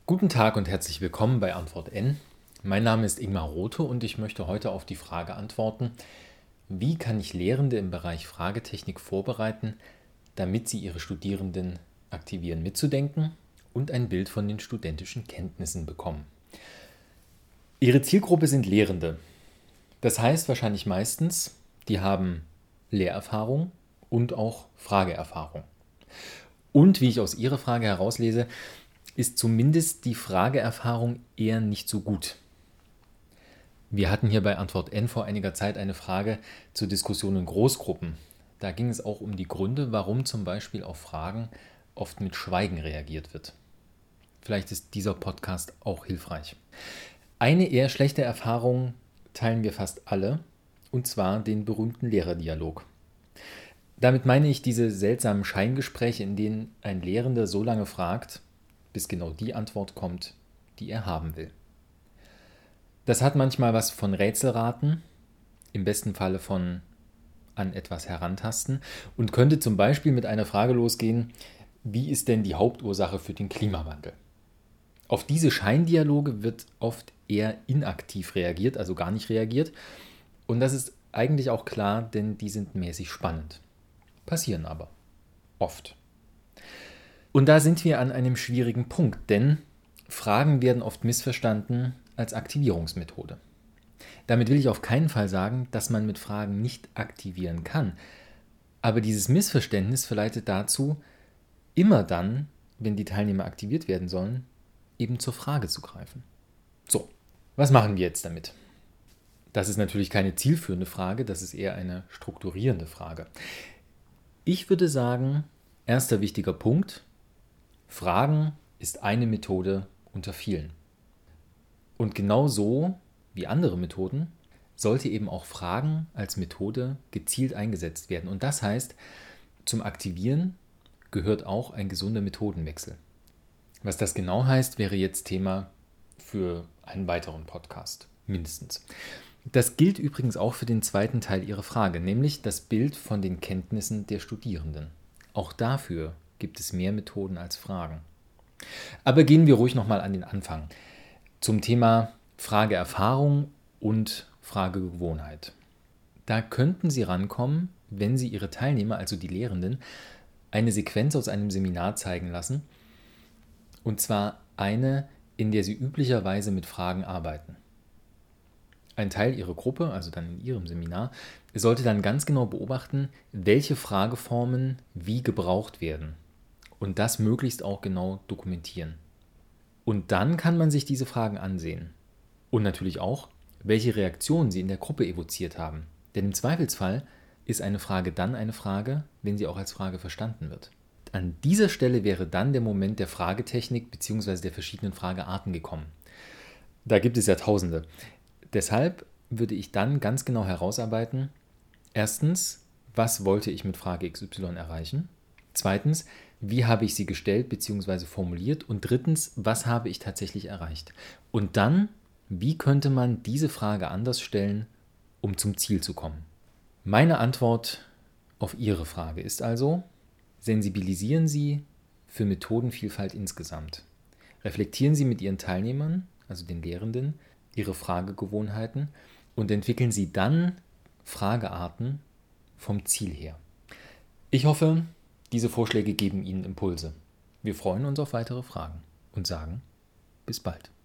Guten Tag und herzlich willkommen bei Antwort N. Mein Name ist Ingmar Rothe und ich möchte heute auf die Frage antworten: Wie kann ich Lehrende im Bereich Fragetechnik vorbereiten, damit sie ihre Studierenden aktivieren, mitzudenken und ein Bild von den studentischen Kenntnissen bekommen? Ihre Zielgruppe sind Lehrende. Das heißt wahrscheinlich meistens, die haben Lehrerfahrung und auch Frageerfahrung. Und wie ich aus Ihrer Frage herauslese, ist zumindest die Frageerfahrung eher nicht so gut. Wir hatten hier bei Antwort N vor einiger Zeit eine Frage zur Diskussion in Großgruppen. Da ging es auch um die Gründe, warum zum Beispiel auf Fragen oft mit Schweigen reagiert wird. Vielleicht ist dieser Podcast auch hilfreich. Eine eher schlechte Erfahrung teilen wir fast alle, und zwar den berühmten Lehrerdialog. Damit meine ich diese seltsamen Scheingespräche, in denen ein Lehrender so lange fragt, bis genau die Antwort kommt, die er haben will. Das hat manchmal was von Rätselraten, im besten Falle von an etwas herantasten, und könnte zum Beispiel mit einer Frage losgehen: Wie ist denn die Hauptursache für den Klimawandel? Auf diese Scheindialoge wird oft eher inaktiv reagiert, also gar nicht reagiert, und das ist eigentlich auch klar, denn die sind mäßig spannend. Passieren aber. Oft. Und da sind wir an einem schwierigen Punkt, denn Fragen werden oft missverstanden als Aktivierungsmethode. Damit will ich auf keinen Fall sagen, dass man mit Fragen nicht aktivieren kann. Aber dieses Missverständnis verleitet dazu, immer dann, wenn die Teilnehmer aktiviert werden sollen, eben zur Frage zu greifen. So, was machen wir jetzt damit? Das ist natürlich keine zielführende Frage, das ist eher eine strukturierende Frage. Ich würde sagen, erster wichtiger Punkt: Fragen ist eine Methode unter vielen. Und genauso wie andere Methoden sollte eben auch Fragen als Methode gezielt eingesetzt werden. Und das heißt, zum Aktivieren gehört auch ein gesunder Methodenwechsel. Was das genau heißt, wäre jetzt Thema für einen weiteren Podcast, mindestens. Das gilt übrigens auch für den zweiten Teil Ihrer Frage, nämlich das Bild von den Kenntnissen der Studierenden. Auch dafür gibt es mehr Methoden als Fragen. Aber gehen wir ruhig nochmal an den Anfang. Zum Thema Frageerfahrung und Fragegewohnheit. Da könnten Sie rankommen, wenn Sie Ihre Teilnehmer, also die Lehrenden, eine Sequenz aus einem Seminar zeigen lassen. Und zwar eine, in der Sie üblicherweise mit Fragen arbeiten. Ein Teil Ihrer Gruppe, also dann in Ihrem Seminar, sollte dann ganz genau beobachten, welche Frageformen wie gebraucht werden. Und das möglichst auch genau dokumentieren. Und dann kann man sich diese Fragen ansehen. Und natürlich auch, welche Reaktionen sie in der Gruppe evoziert haben. Denn im Zweifelsfall ist eine Frage dann eine Frage, wenn sie auch als Frage verstanden wird. An dieser Stelle wäre dann der Moment der Fragetechnik bzw. der verschiedenen Fragearten gekommen. Da gibt es ja Tausende. Deshalb würde ich dann ganz genau herausarbeiten: Erstens, was wollte ich mit Frage XY erreichen? Zweitens, wie habe ich sie gestellt bzw. formuliert? Und drittens, was habe ich tatsächlich erreicht? Und dann, wie könnte man diese Frage anders stellen, um zum Ziel zu kommen? Meine Antwort auf Ihre Frage ist also: Sensibilisieren Sie für Methodenvielfalt insgesamt. Reflektieren Sie mit Ihren Teilnehmern, also den Lehrenden, Ihre Fragegewohnheiten und entwickeln Sie dann Fragearten vom Ziel her. Ich hoffe, diese Vorschläge geben Ihnen Impulse. Wir freuen uns auf weitere Fragen und sagen bis bald.